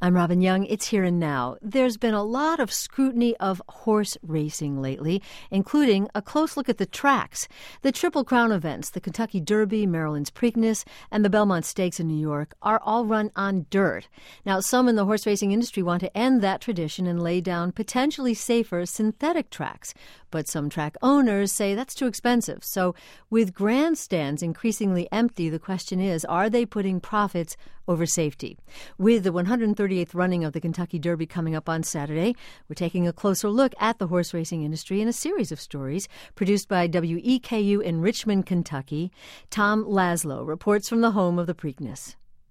I'm Robin Young. It's Here and Now. There's been a lot of scrutiny of horse racing lately, including a close look at the tracks. The Triple Crown events, the Kentucky Derby, Maryland's Preakness, and the Belmont Stakes in New York are all run on dirt. Now, some in the horse racing industry want to end that tradition and lay down potentially safer synthetic tracks. But some track owners say that's too expensive. So with grandstands increasingly empty, the question is, are they putting profits over safety? With the 138th running of the Kentucky Derby coming up on Saturday, we're taking a closer look at the horse racing industry in a series of stories produced by WEKU in Richmond, Kentucky. Tom Laszlo reports from the home of the Preakness.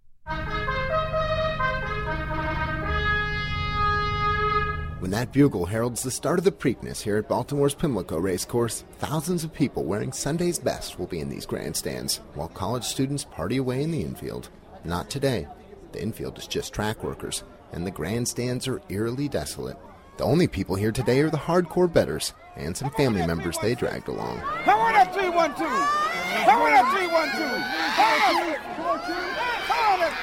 When that bugle heralds the start of the Preakness here at Baltimore's Pimlico Racecourse, thousands of people wearing Sunday's best will be in these grandstands, while college students party away in the infield. Not today. The infield is just track workers, and the grandstands are eerily desolate. The only people here today are the hardcore bettors and some family members they dragged along. Come on up, 3-1-2! Come on up, 3-1-2! Come on up!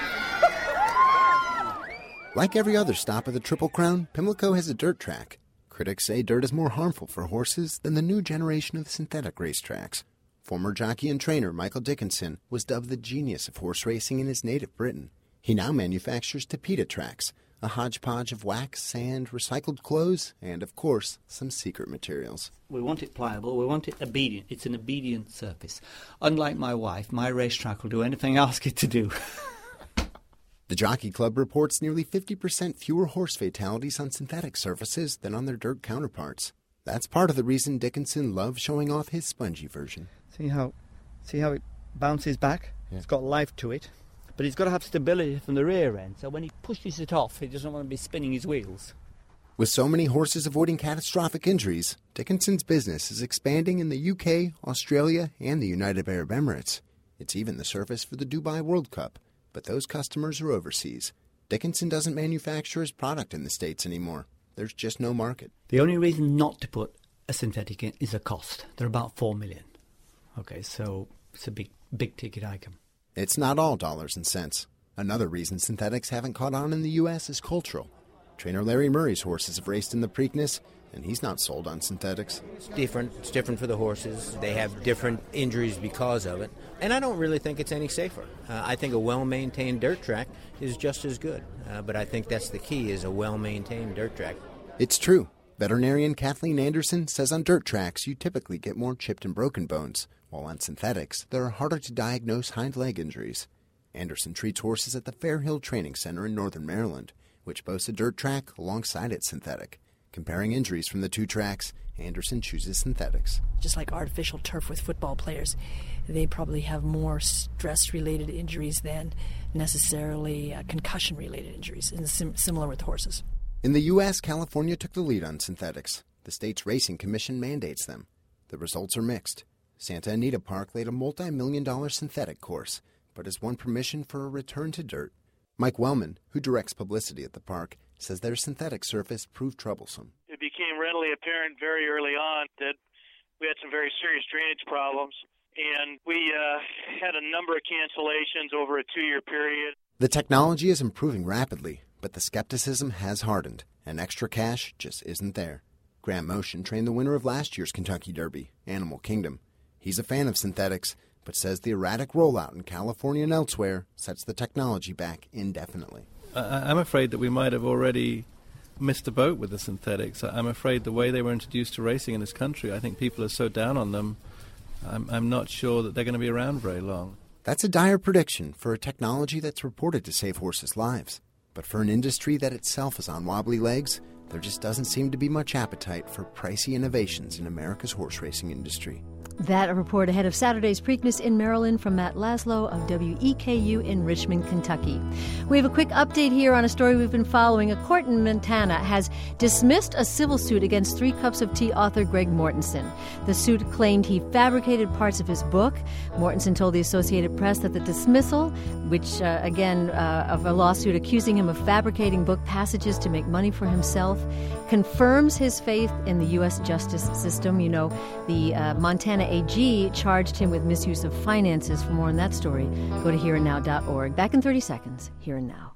Like every other stop of the Triple Crown, Pimlico has a dirt track. Critics say dirt is more harmful for horses than the new generation of synthetic racetracks. Former jockey and trainer Michael Dickinson was dubbed the genius of horse racing in his native Britain. He now manufactures Tapeta tracks, a hodgepodge of wax, sand, recycled clothes, and, of course, some secret materials. We want it pliable, we want it obedient. It's an obedient surface. Unlike my wife, my racetrack will do anything I ask it to do. The Jockey Club reports nearly 50% fewer horse fatalities on synthetic surfaces than on their dirt counterparts. That's part of the reason Dickinson loves showing off his spongy version. See how it bounces back? Yeah. It's got life to it. But it's got to have stability from the rear end, so when he pushes it off, he doesn't want to be spinning his wheels. With so many horses avoiding catastrophic injuries, Dickinson's business is expanding in the UK, Australia, and the United Arab Emirates. It's even the surface for the Dubai World Cup. But those customers are overseas. Dickinson doesn't manufacture his product in the States anymore. There's just no market. The only reason not to put a synthetic in is a cost. They're about $4 million. Okay, so it's a big ticket item. It's not all dollars and cents. Another reason synthetics haven't caught on in the U.S. is cultural. Trainer Larry Murray's horses have raced in the Preakness, and he's not sold on synthetics. It's different for the horses. They have different injuries because of it. And I don't really think it's any safer. I think a well-maintained dirt track is just as good. But I think that's the key, is a well-maintained dirt track. It's true. Veterinarian Kathleen Anderson says on dirt tracks you typically get more chipped and broken bones, while on synthetics there are harder to diagnose hind leg injuries. Anderson treats horses at the Fair Hill Training Center in northern Maryland, which boasts a dirt track alongside its synthetic. Comparing injuries from the two tracks, Anderson chooses synthetics. Just like artificial turf with football players, they probably have more stress-related injuries than necessarily concussion-related injuries, and similar with horses. In the U.S., California took the lead on synthetics. The state's racing commission mandates them. The results are mixed. Santa Anita Park laid a multi-million-dollar synthetic course, but has won permission for a return to dirt. Mike Wellman, who directs publicity at the park, says their synthetic surface proved troublesome. It became readily apparent very early on that we had some very serious drainage problems, and we had a number of cancellations over a 2-year period. The technology is improving rapidly, but the skepticism has hardened, and extra cash just isn't there. Graham Motion trained the winner of last year's Kentucky Derby, Animal Kingdom. He's a fan of synthetics, but says the erratic rollout in California and elsewhere sets the technology back indefinitely. I'm afraid that we might have already missed the boat with the synthetics. I'm afraid the way they were introduced to racing in this country, I think people are so down on them, I'm not sure that they're going to be around very long. That's a dire prediction for a technology that's reported to save horses' lives. But for an industry that itself is on wobbly legs, there just doesn't seem to be much appetite for pricey innovations in America's horse racing industry. That a report ahead of Saturday's Preakness in Maryland from Matt Laszlo of WEKU in Richmond, Kentucky. We have a quick update here on a story we've been following. A court in Montana has dismissed a civil suit against 3 Cups of Tea author Greg Mortensen. The suit claimed he fabricated parts of his book. Mortensen told the Associated Press that the dismissal, which, of a lawsuit accusing him of fabricating book passages to make money for himself, confirms his faith in the U.S. justice system. You know, the Montana AG charged him with misuse of finances. For more on that story, go to hereandnow.org. Back in 30 seconds, Here and Now.